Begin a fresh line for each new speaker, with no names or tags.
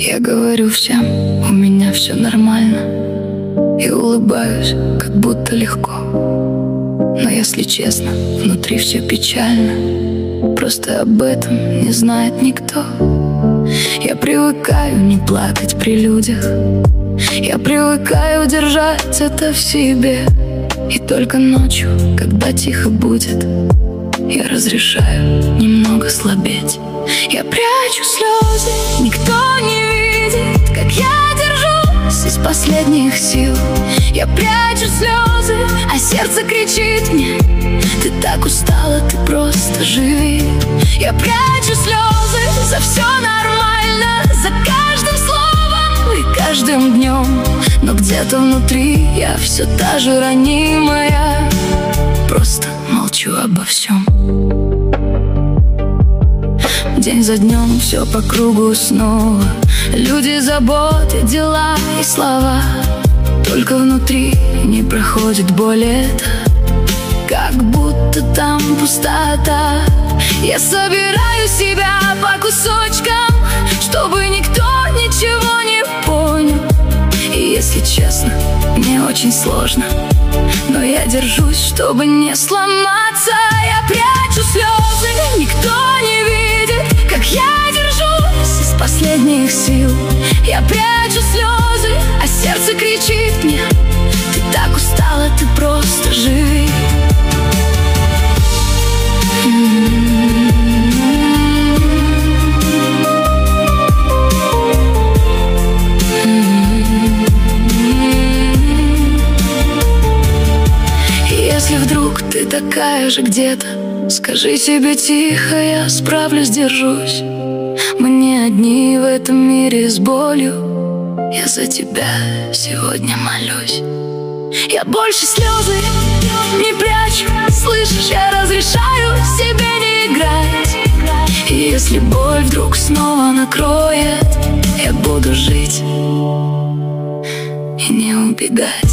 Я говорю всем, у меня все нормально, и улыбаюсь, как будто легко. Но если честно, внутри все печально, просто об этом не знает никто. Я привыкаю не плакать при людях, я привыкаю держать это в себе. И только ночью, когда тихо будет, я разрешаю немного слабеть. Я прячу слезы, никто не видит, как я держусь из последних сил. Я прячу слезы, а сердце кричит мне: ты так устала, ты просто живи. Я прячу слезы, за все нормально, за каждым словом и каждым днем. Но где-то внутри я все та же ранимая, просто молчу обо всем. День за днем все по кругу снова, люди, заботы, дела и слова. Только внутри не проходит боль эта, как будто там пустота. Я собираю себя по кусочкам, чтобы никто ничего не понял. И если честно, мне очень сложно, но я держусь, чтобы не сломаться. Я прячу слезы, никто не видит, как я держусь из последних сил. Я прячу слезы, а сердце кричит мне: ты так устала, ты просто живи. Если вдруг ты такая же где-то, скажи себе тихо: я справлюсь, держусь. Мы не одни в этом мире с болью, я за тебя сегодня молюсь. Я больше слезы не прячу, слышишь, я разрешаю себе не играть. И если боль вдруг снова накроет, я буду жить и не убегать.